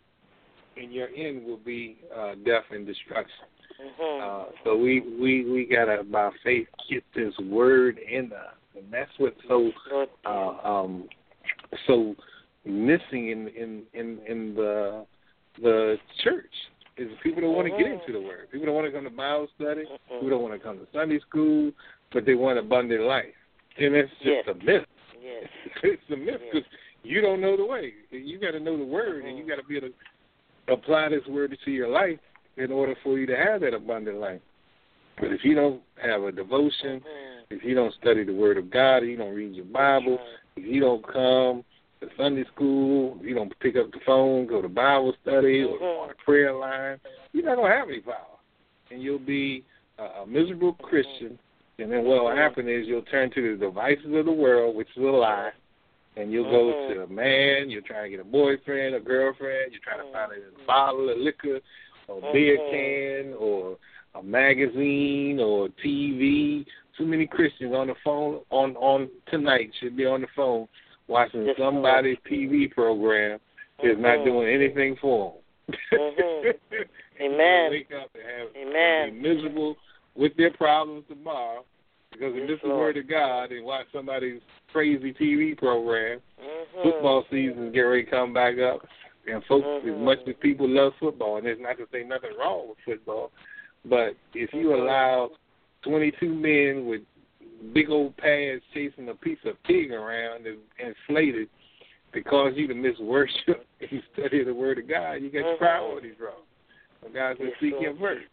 And your end will be uh, death and destruction. Mm-hmm. Uh, so we, we, we got to, by faith, get this word in us. And that's what's so uh, um, so missing in, in, in, in the the church is people don't want to get into the word. People don't want to come to Bible study. Mm-hmm. People don't want to come to Sunday school, but they want abundant life. And that's just yes. a myth. Yes. It's a myth because yes. you don't know the way. You got to know the word, mm-hmm. and you got to be able to apply this word to your life in order for you to have that abundant life. But if you don't have a devotion, mm-hmm. if you don't study the word of God, if you don't read your Bible, if you don't come to Sunday school, you don't pick up the phone, go to Bible study, mm-hmm. or on a prayer line, you're not going to have any power. And you'll be a, a miserable Christian. And then what will happen is you'll turn to the devices of the world, which is a lie, and you'll mm-hmm. go to a man, you're trying to get a boyfriend, a girlfriend, you're trying to find a bottle of liquor or a beer can or a magazine or T V. Too many Christians on the phone on, on tonight should be on the phone watching yes, somebody's T V program mm-hmm. is not doing anything for them. Mm-hmm. Amen. Wake up and have Amen. And be miserable with their problems tomorrow because yes, if this is the Lord. word of God and watch somebody's crazy T V program, mm-hmm. football season get ready to come back up. And folks, mm-hmm. as much as people love football, and there's not to say nothing wrong with football, but if you mm-hmm. allow twenty-two men with big old pads chasing a piece of pig around and inflated to cause you to miss worship and study the word of God, you got your mm-hmm. priorities wrong. So God said, yes, seek Lord. Him first.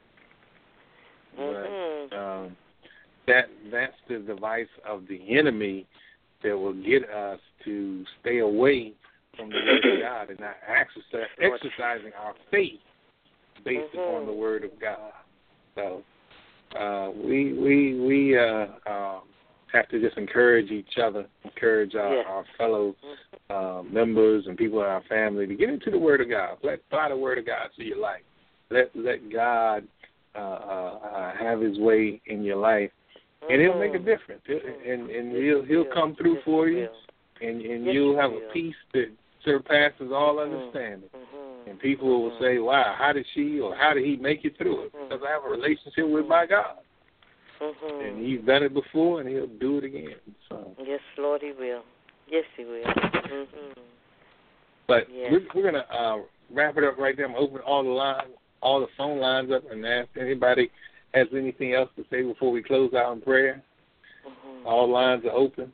Mm-hmm. But um, that that's the device of the enemy that will get us to stay away from the word of God and not exercise, exercising our faith based mm-hmm. upon the word of God. So uh, we we we uh, uh, have to just encourage each other, encourage our, yes. our fellow uh, members and people in our family to get into the word of God. Let apply the word of God to your life. Let let God uh, uh, have His way in your life, and mm-hmm. He'll make a difference. And and yes, He'll He'll come through yes, for you, and and yes, you'll have will. a peace that surpasses all mm-hmm. understanding. Mm-hmm. And people will say, wow, how did she or how did he make it through it? Because I have a relationship with my God. Mm-hmm. And He's done it before, and He'll do it again. So. Yes, Lord, He will. Yes, He will. Mm-hmm. But yes. we're, we're going to uh, wrap it up right there. I'm going to open all the lines, all the phone lines up and ask anybody has anything else to say before we close out in prayer. Mm-hmm. All lines are open.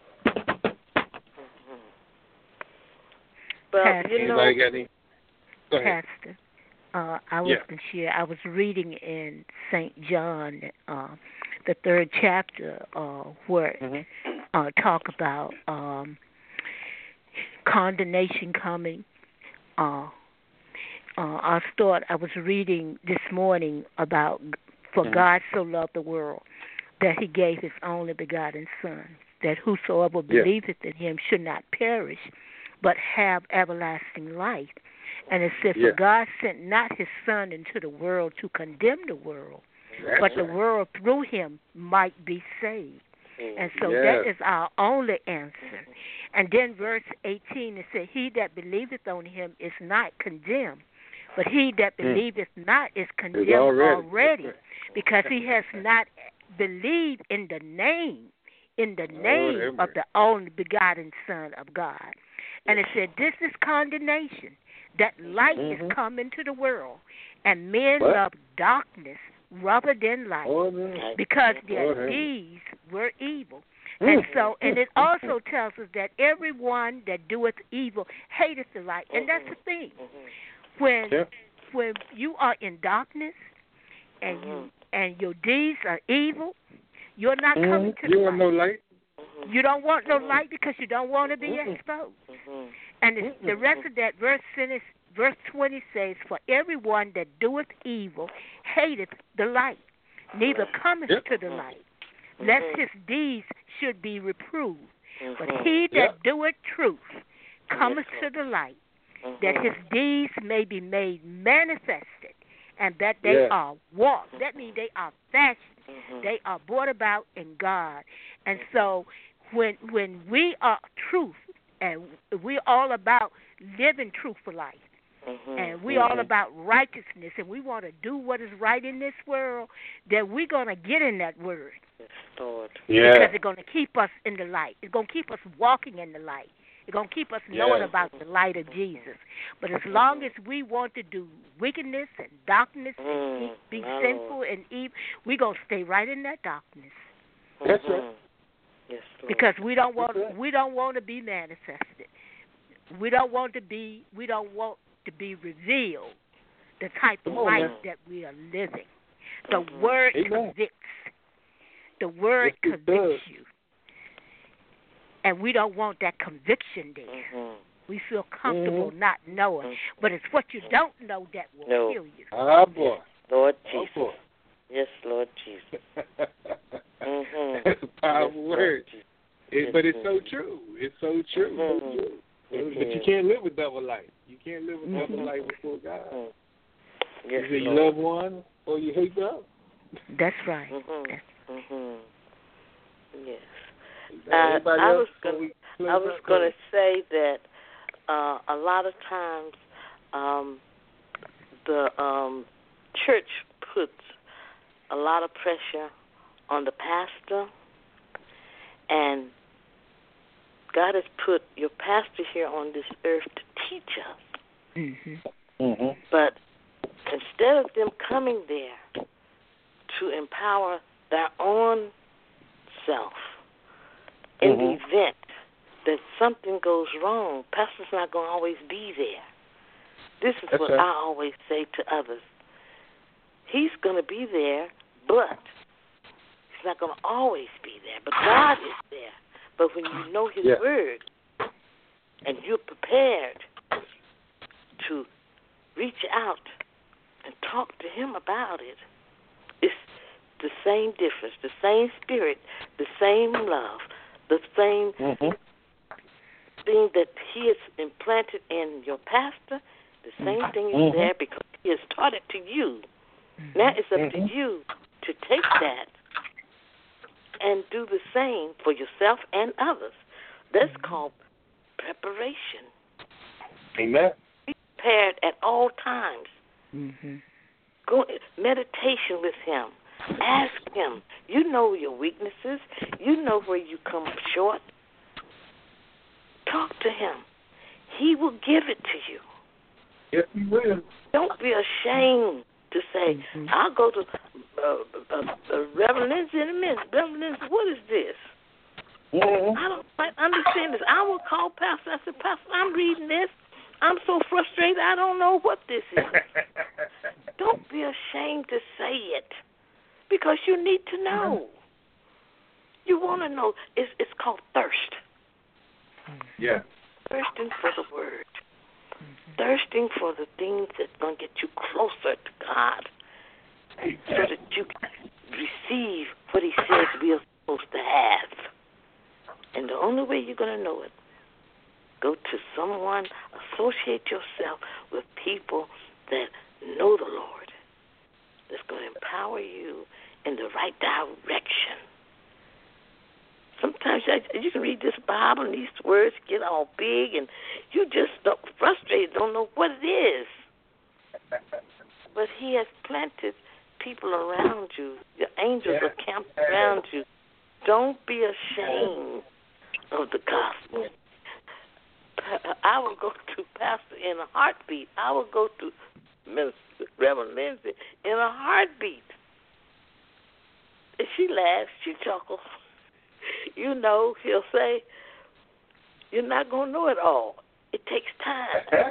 Well, you Anybody know, got any? Pastor, uh, I was Yeah. going to share. I was reading in Saint John, uh, the third chapter, uh, where Mm-hmm. uh, talk about um, condemnation coming. Uh, uh, I thought I was reading this morning about for Mhm. God so loved the world that He gave His only begotten Son, that whosoever Yeah. believeth in Him should not perish, but have everlasting life. And it said, Yeah. for God sent not His Son into the world to condemn the world, That's but the right. world through Him might be saved. And so Yes. that is our only answer. And then verse eighteen, it said, he that believeth on Him is not condemned, but he that Hmm. believeth not is condemned already. already, because he has not believed in the name, in the name have of mercy. the only begotten Son of God. And it said, this is condemnation, that light Mhm. is come into the world, and men What? love darkness rather than light, Oh, no. because Lord their have deeds were evil. Mm. And so, and it also tells us that everyone that doeth evil hateth the light. And that's the thing. When Yeah. when you are in darkness and you and your deeds are evil, you're not coming to You the want light. no light? You don't want no light because you don't want to be exposed. And it's, the rest of that verse finish, verse twenty says, for everyone that doeth evil hateth the light, neither cometh Yep. to the light, lest his deeds should be reproved. But he that Yep. doeth truth cometh to the light, that his deeds may be made manifested, and that they Yeah. are walked. That means they are fashioned. They are brought about in God. And so when when we are truth, and we're all about living truthful life, and we're all Mhm. about righteousness, and we want to do what is right in this world, then we're going to get in that word. Yeah. Because it's going to keep us in the light. It's going to keep us walking in the light. It's going to keep us knowing Yeah. about the light of Jesus. But as long as we want to do wickedness and darkness and Mm, be my sinful Lord. and evil, we're going to stay right in that darkness. That's right. Yes, Lord. Because we don't want That's right. we don't want to be manifested. We don't want to be we don't want to be revealed the type of Come on, life man. that we are living. The Mhm. word Amen. convicts. The word Yes, it convicts does. you. And we don't want that conviction there. Mhm. We feel comfortable Mhm. not knowing. Mhm. But it's what you don't know that will No. kill you. Ah, boy. Lord Oh, Jesus. boy. Yes, Lord Jesus. Mhm. That's a powerful Yes, Lord word. Jesus. It, but it's so true. It's so true. So Mhm. true. It But you is. can't live with double life. You can't live with Mhm. double life before God. Mhm. You Yes, say you Lord. love one or you hate the other. That's right. Mhm. That's, Mhm. Yes. Uh, Anybody I else was before gonna, we close I was up? going to say that uh, a lot of times um, the um, church puts a lot of pressure on the pastor, and God has put your pastor here on this earth to teach us. hmm Mm-hmm. But instead of them coming there to empower their own self in the Mhm. event that something goes wrong, pastor's not going to always be there. This is That's what right. I always say to others. He's going to be there, but he's not going to always be there. But God is there. But when you know his Yeah. word and you're prepared to reach out and talk to him about it, it's the same difference, the same spirit, the same love, the same Mm-hmm. thing that he has implanted in your pastor, the same thing is Mhm. there because he has taught it to you. Mhm. Now it's up Mhm. to you to take that and do the same for yourself and others. That's called preparation. Amen. Be prepared at all times. hmm Go meditation with him. Ask him. You know your weaknesses. You know where you come short. Talk to him. He will give it to you. Yes, he will. Don't be ashamed to say, Mhm. I'll go to uh, uh, uh, Reverend in a minute. Reverend, what is this? Mm-hmm. I don't quite understand this. I will call Pastor. I said, Pastor, I'm reading this. I'm so frustrated, I don't know what this is. Don't be ashamed to say it, because you need to know. You want to know. It's, it's called thirst. Yeah. Thirsting for the word. Mm-hmm. Thirsting for the things that's going to get you closer to God, so that you can receive what he says we are supposed to have. And the only way you're going to know it, go to someone, associate yourself with people that know the Lord, that's going to empower you in the right direction. Sometimes you can read this Bible and these words get all big and you just frustrated, don't know what it is. But he has planted people around you. The angels are camped around you. Don't be ashamed of the gospel. I will go to Pastor in a heartbeat. I will go to Minister Reverend Lindsay in a heartbeat. And she laughs, she chuckles. You know, he'll say, you're not going to know it all. It takes time.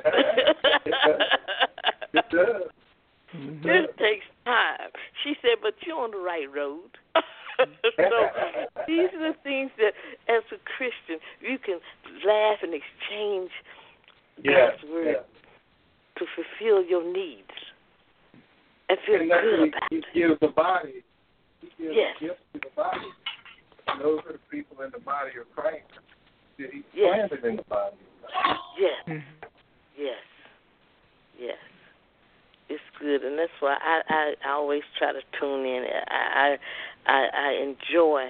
It does. Mm-hmm. It takes time. She said, but you're on the right road. So these are the things that, as a Christian, you can laugh and exchange yeah, God's word yeah. to fulfill your needs and feel and good about he it. He gives the body. He gives yes. gifts to the body. And those are the people in the body of Christ that he yes. planted in the body. Yes. Mm-hmm. Yes. Yes. It's good, and that's why I, I, I always try to tune in. I, I I enjoy.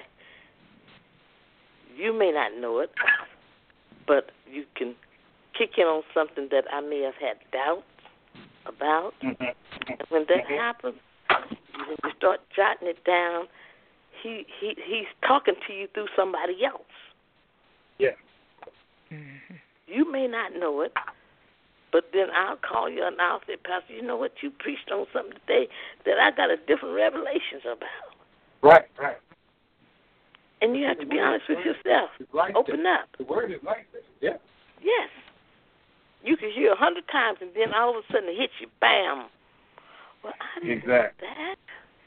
You may not know it, but you can kick in on something that I may have had doubts about. Mm-hmm. And when that mm-hmm. happens, when you start jotting it down, he, he he's talking to you through somebody else. Yeah. Mm-hmm. You may not know it, but then I'll call you and I'll say, Pastor, you know what? You preached on something today that I got a different revelations about. Right, right. And you have to be honest with yourself. Like Open that. up. The word is like that. Yeah. Yes. You can hear a hundred times and then all of a sudden it hits you, bam. Well, I didn't exactly. know that.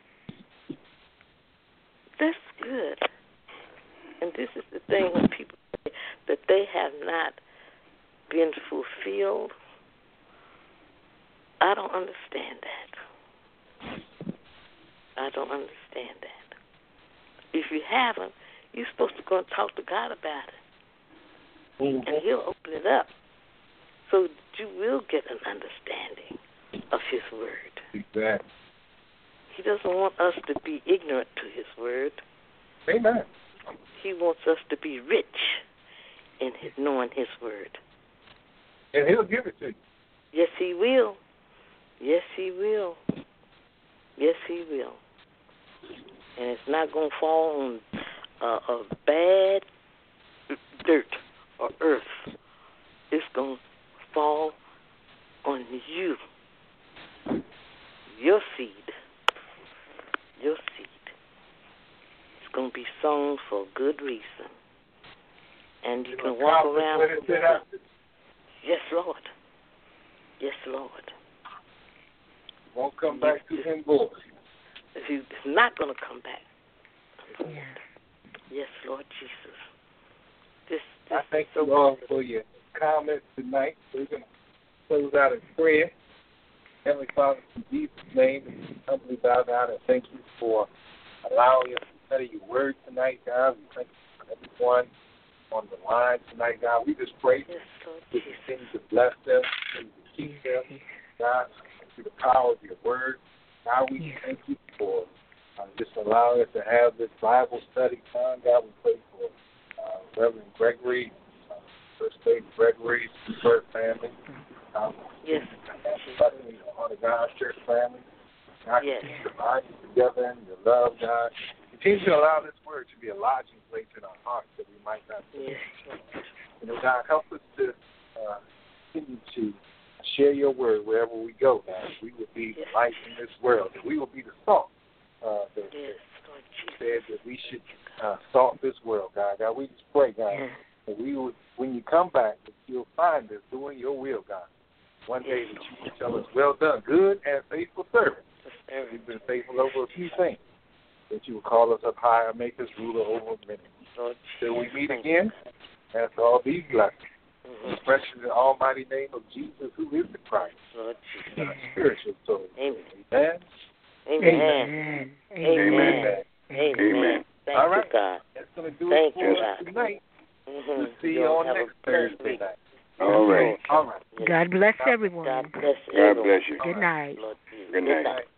That's good. And this is the thing when people say that they have not been fulfilled. I don't understand that. I don't understand that. If you haven't, you're supposed to go and talk to God about it. Mm-hmm. And he'll open it up so that you will get an understanding of his word. Exactly. He doesn't want us to be ignorant to his word. Amen. He wants us to be rich in his, knowing his word. And he'll give it to you. Yes, he will. Yes, he will. Yes, he will. And it's not going to fall on uh, a bad dirt or earth. It's going to fall on you, your seed, your seed. It's going to be sown for a good reason. And you can walk around with it. Yes, Lord. Yes, Lord. Won't come back to him, boy. He's not going to come back. Yeah. Yes, Lord Jesus. This, this I thank so you all for your comments tonight. We're going to close out in prayer. Heavenly Father, in Jesus' name, we humbly bow down and thank you for allowing us to study your word tonight, God. We thank you for everyone on the line tonight, God. We just pray yes, Lord to Jesus. continue to bless them, continue to keep them, God, through the power of your word. God, we yes. thank you for uh, just allowing us to have this Bible study time. God, we pray for uh, Reverend Gregory, uh, First Lady Gregory's first family. Um, Yes. Blessing on the God's church family. God, yes. continue to bind you together in your love, God. Continue to allow this word to be a lodging place in our hearts that we might not see. Yes. You know, God, help us to uh, continue to share your word wherever we go, God. We will be yes. the light in this world, that we will be the salt uh, that, yes, that Lord Jesus. said that we should uh, salt this world, God. God, we just pray, God, yes. that we would, when you come back, you'll find us doing your will, God. One day that you will tell us, well done, good and faithful servant. We've been faithful over a few things. That you will call us up higher, make us ruler over many. Till we meet again, that's all these blessings. Mm-hmm. In the precious and almighty name of Jesus, who is the Christ, Lord Jesus. Our spiritual soul. Amen. Amen. Amen. Amen. Amen. Amen. Amen. Thank all right. you, God. That's going to do Thank it for you, us God. tonight. Mm-hmm. We'll see you on next Thursday night. All right. All right. God bless everyone. God bless God bless you. Good night. Good night.